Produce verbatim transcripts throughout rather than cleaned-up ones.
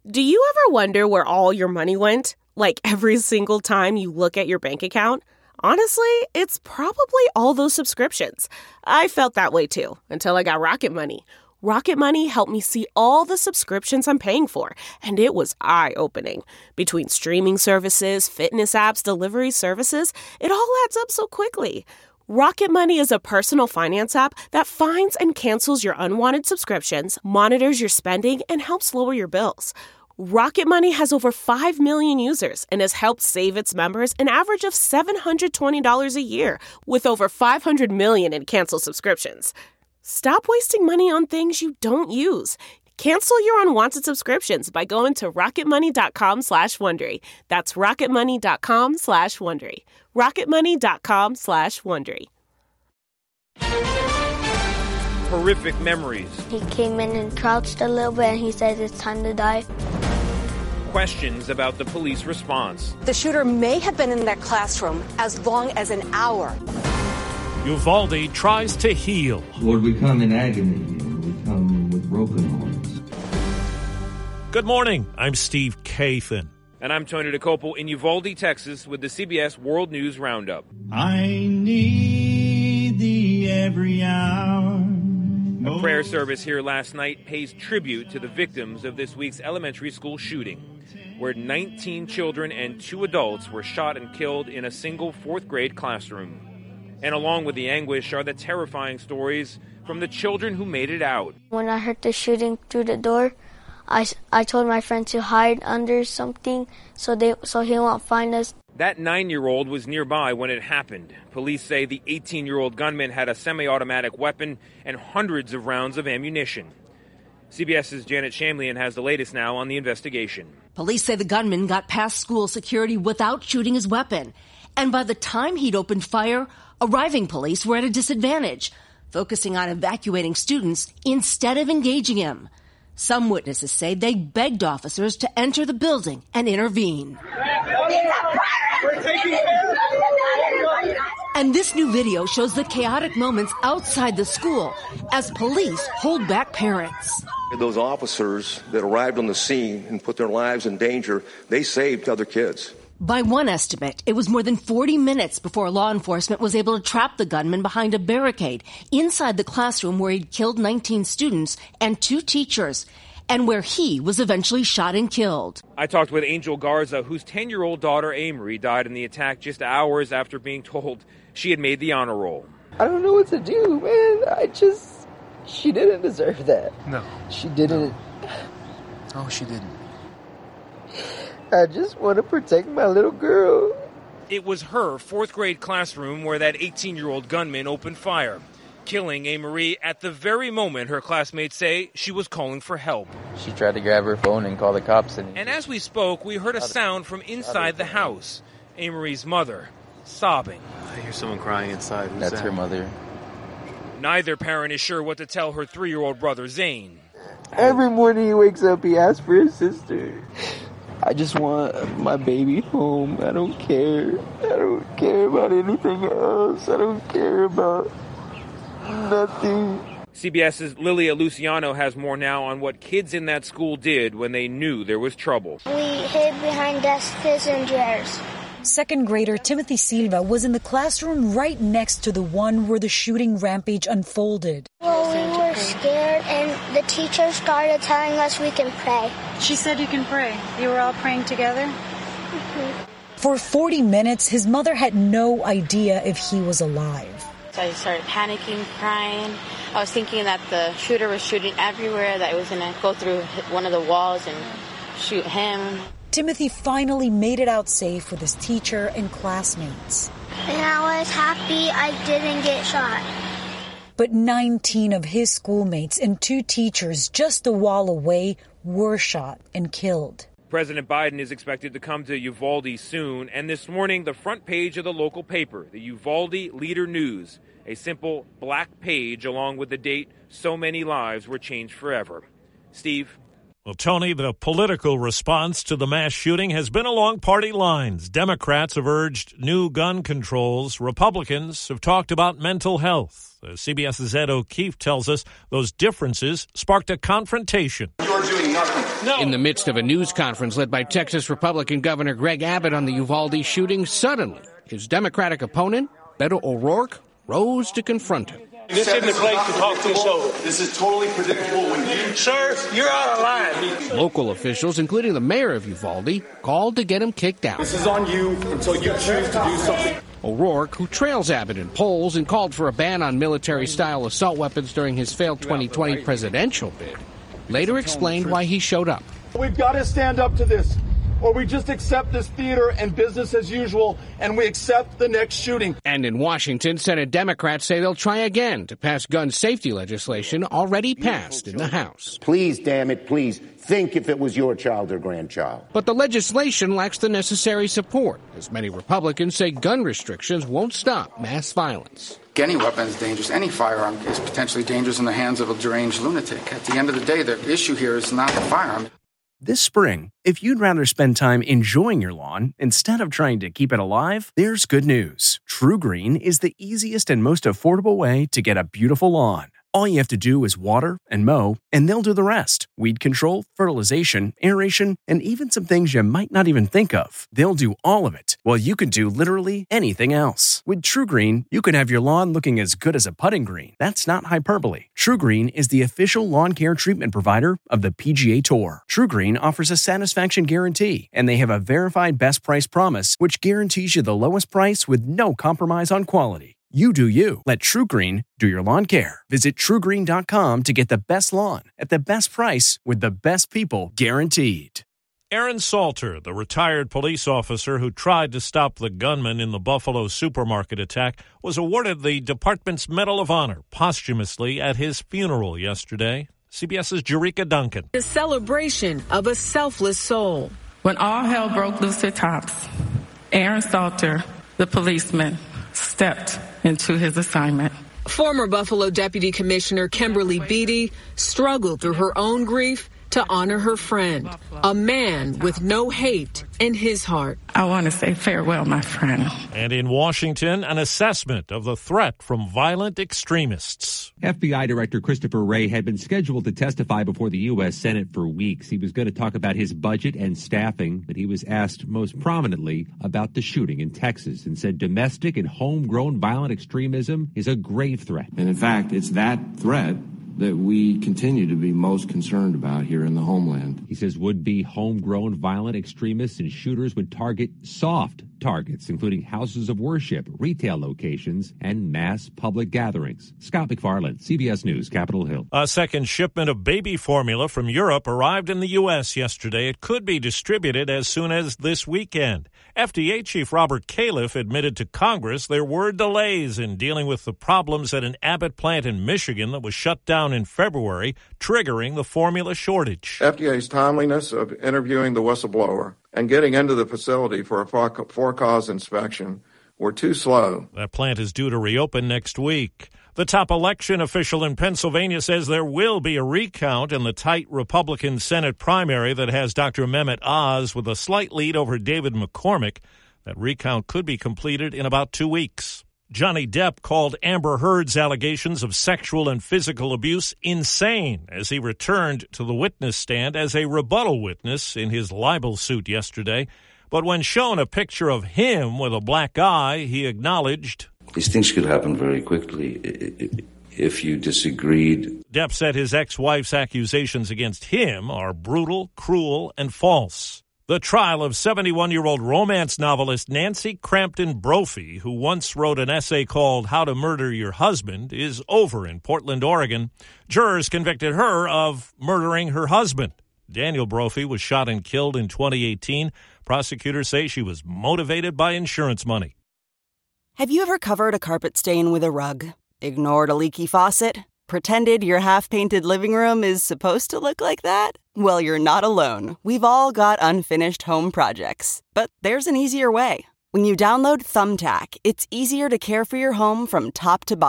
Do you ever wonder where all your money went? Like every single time you look at your bank account? Honestly, it's probably all those subscriptions. I felt that way too, until I got Rocket Money. Rocket Money helped me see all the subscriptions I'm paying for, and it was eye-opening. Between streaming services, fitness apps, delivery services, it all adds up so quickly. Rocket Money is a personal finance app that finds and cancels your unwanted subscriptions, monitors your spending, and helps lower your bills. Rocket Money has over five million users and has helped save its members an average of seven hundred twenty dollars a year, with over five hundred million in canceled subscriptions. Stop wasting money on things you don't use. Cancel your unwanted subscriptions by going to rocketmoney.com slash Wondery. That's rocketmoney.com slash Wondery. rocketmoney.com slash Wondery. Horrific memories. He came in and crouched a little bit and he said it's time to die. Questions about the police response. The shooter may have been in that classroom as long as an hour. Uvalde tries to heal. Lord, we come in agony. We come with broken hearts. Good morning. I'm Steve Kathan. And I'm Tony DeCopel in Uvalde, Texas, with the C B S World News Roundup. I need thee every hour. A prayer service here last night pays tribute to the victims of this week's elementary school shooting, where nineteen children and two adults were shot and killed in a single fourth grade classroom. And along with the anguish are the terrifying stories from the children who made it out. When I heard the shooting through the door, I, I told my friend to hide under something so they so he won't find us. That nine-year-old was nearby when it happened. Police say the eighteen-year-old gunman had a semi-automatic weapon and hundreds of rounds of ammunition. CBS's Janet Shamlian has the latest now on the investigation. Police say the gunman got past school security without shooting his weapon. And by the time he'd opened fire, arriving police were at a disadvantage, focusing on evacuating students instead of engaging him. Some witnesses say they begged officers to enter the building and intervene. And this new video shows the chaotic moments outside the school as police hold back parents. Those officers that arrived on the scene and put their lives in danger, they saved other kids. By one estimate, it was more than forty minutes before law enforcement was able to trap the gunman behind a barricade inside the classroom where he'd killed nineteen students and two teachers, and where he was eventually shot and killed. I talked with Angel Garza, whose ten-year-old daughter, Amory, died in the attack just hours after being told she had made the honor roll. I don't know what to do, man. I just... She didn't deserve that. No. She didn't... No. Oh, she didn't. I just want to protect my little girl. It was her fourth grade classroom where that eighteen-year-old gunman opened fire, killing Amory at the very moment her classmates say she was calling for help. She tried to grab her phone and call the cops. And, and as we spoke, we heard a sound from inside the house. Amory's mother, sobbing. I hear someone crying inside. Who's That's that? her mother. Neither parent is sure what to tell her three-year-old brother, Zane. Every morning he wakes up, he asks for his sister. I just want my baby home. I don't care. I don't care about anything else. I don't care about nothing. CBS's Lilia Luciano has more now on what kids in that school did when they knew there was trouble. We hid behind desks and chairs. Second grader Timothy Silva was in the classroom right next to the one where the shooting rampage unfolded. Well, we were scared and the teacher started telling us we can pray. She said you can pray. You were all praying together? Mm-hmm. For forty minutes, his mother had no idea if he was alive. So I started panicking, crying. I was thinking that the shooter was shooting everywhere, that it was going to go through one of the walls and shoot him. Timothy finally made it out safe with his teacher and classmates. And I was happy I didn't get shot. But nineteen of his schoolmates and two teachers just a wall away were shot and killed. President Biden is expected to come to Uvalde soon, and this morning the front page of the local paper, the Uvalde Leader News, a simple black page along with the date so many lives were changed forever. Steve? Well, Tony, the political response to the mass shooting has been along party lines. Democrats have urged new gun controls. Republicans have talked about mental health. As CBS's Ed O'Keefe tells us, those differences sparked a confrontation. You're doing nothing. No. In the midst of a news conference led by Texas Republican Governor Greg Abbott on the Uvalde shooting, suddenly his Democratic opponent, Beto O'Rourke, rose to confront him. This isn't the place to talk this over. This is totally predictable when you... Sir, you're out of line. Local officials, including the mayor of Uvalde, called to get him kicked out. This is on you until you choose to do something. O'Rourke, who trails Abbott in polls and called for a ban on military-style assault weapons during his failed twenty twenty presidential bid, later explained why he showed up. We've got to stand up to this, or we just accept this theater and business as usual, and we accept the next shooting. And in Washington, Senate Democrats say they'll try again to pass gun safety legislation already passed in the House. Please, damn it, please, think if it was your child or grandchild. But the legislation lacks the necessary support, as many Republicans say gun restrictions won't stop mass violence. Any weapon is dangerous. Any firearm is potentially dangerous in the hands of a deranged lunatic. At the end of the day, the issue here is not the firearm. This spring, if you'd rather spend time enjoying your lawn instead of trying to keep it alive, there's good news. TruGreen is the easiest and most affordable way to get a beautiful lawn. All you have to do is water and mow, and they'll do the rest. Weed control, fertilization, aeration, and even some things you might not even think of. They'll do all of it, while you can do literally anything else. With TruGreen, you can have your lawn looking as good as a putting green. That's not hyperbole. TruGreen is the official lawn care treatment provider of the P G A Tour. TruGreen offers a satisfaction guarantee, and they have a verified best price promise, which guarantees you the lowest price with no compromise on quality. You do you. Let TruGreen do your lawn care. Visit True Green dot com to get the best lawn at the best price with the best people guaranteed. Aaron Salter, the retired police officer who tried to stop the gunman in the Buffalo supermarket attack, was awarded the department's Medal of Honor posthumously at his funeral yesterday. CBS's Jerika Duncan. The celebration of a selfless soul. When all hell broke loose at Tops, Aaron Salter, the policeman, stepped into his assignment. Former Buffalo Deputy Commissioner Kimberly Beatty struggled through her own grief to honor her friend, a man with no hate in his heart. I want to say farewell, my friend. And in Washington, an assessment of the threat from violent extremists. F B I Director Christopher Wray had been scheduled to testify before the U S Senate for weeks. He was going to talk about his budget and staffing, but he was asked most prominently about the shooting in Texas and said domestic and homegrown violent extremism is a grave threat. And in fact, it's that threat that we continue to be most concerned about here in the homeland. He says would-be homegrown violent extremists and shooters would target soft targets, including houses of worship, retail locations, and mass public gatherings. Scott McFarland, C B S News, Capitol Hill. A second shipment of baby formula from Europe arrived in the U S yesterday. It could be distributed as soon as this weekend. F D A Chief Robert Califf admitted to Congress there were delays in dealing with the problems at an Abbott plant in Michigan that was shut down in February, triggering the formula shortage. F D A's timeliness of interviewing the whistleblower and getting into the facility for a for-cause inspection were too slow. That plant is due to reopen next week. The top election official in Pennsylvania says there will be a recount in the tight Republican Senate primary that has Doctor Mehmet Oz with a slight lead over David McCormick. That recount could be completed in about two weeks. Johnny Depp called Amber Heard's allegations of sexual and physical abuse insane as he returned to the witness stand as a rebuttal witness in his libel suit yesterday. But when shown a picture of him with a black eye, he acknowledged, "These things could happen very quickly if you disagreed." Depp said his ex-wife's accusations against him are brutal, cruel, and false. The trial of seventy-one-year-old romance novelist Nancy Crampton Brophy, who once wrote an essay called How to Murder Your Husband, is over in Portland, Oregon. Jurors convicted her of murdering her husband. Daniel Brophy was shot and killed in twenty eighteen. Prosecutors say she was motivated by insurance money. Have you ever covered a carpet stain with a rug? Ignored a leaky faucet? Pretended your half-painted living room is supposed to look like that? Well, you're not alone. We've all got unfinished home projects. But there's an easier way. When you download Thumbtack, it's easier to care for your home from top to bottom.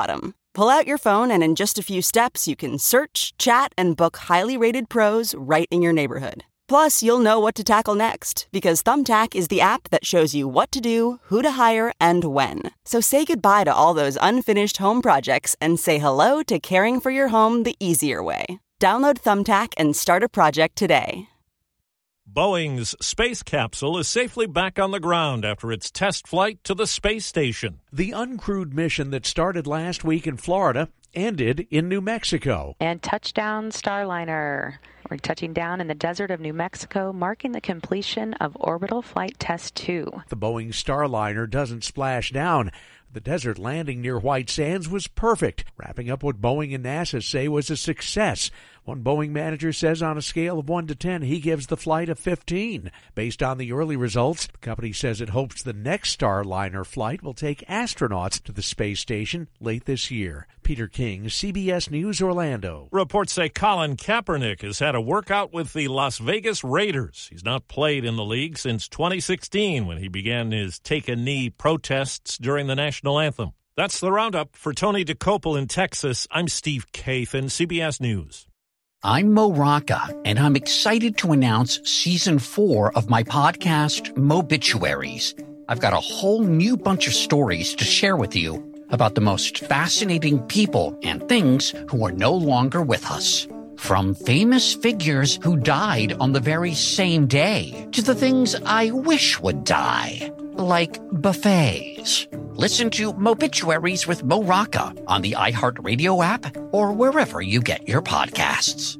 Pull out your phone and in just a few steps, you can search, chat, and book highly rated pros right in your neighborhood. Plus, you'll know what to tackle next because Thumbtack is the app that shows you what to do, who to hire, and when. So say goodbye to all those unfinished home projects and say hello to caring for your home the easier way. Download Thumbtack and start a project today. Boeing's space capsule is safely back on the ground after its test flight to the space station. The uncrewed mission that started last week in Florida ended in New Mexico. And touchdown Starliner. We're touching down in the desert of New Mexico, marking the completion of Orbital Flight Test two. The Boeing Starliner doesn't splash down. The desert landing near White Sands was perfect, wrapping up what Boeing and NASA say was a success. One Boeing manager says on a scale of one to ten, he gives the flight a fifteen. Based on the early results, the company says it hopes the next Starliner flight will take astronauts to the space station late this year. Peter King, C B S News, Orlando. Reports say Colin Kaepernick has had a workout with the Las Vegas Raiders. He's not played in the league since twenty sixteen when he began his take-a-knee protests during the national anthem. That's the roundup. For Tony DeCopel in Texas, I'm Steve Kathan, C B S News. I'm Mo Rocca, and I'm excited to announce season four of my podcast, Mobituaries. I've got a whole new bunch of stories to share with you about the most fascinating people and things who are no longer with us. From famous figures who died on the very same day to the things I wish would die, like buffets. Listen to Mobituaries with Mo Rocca on the iHeartRadio app or wherever you get your podcasts.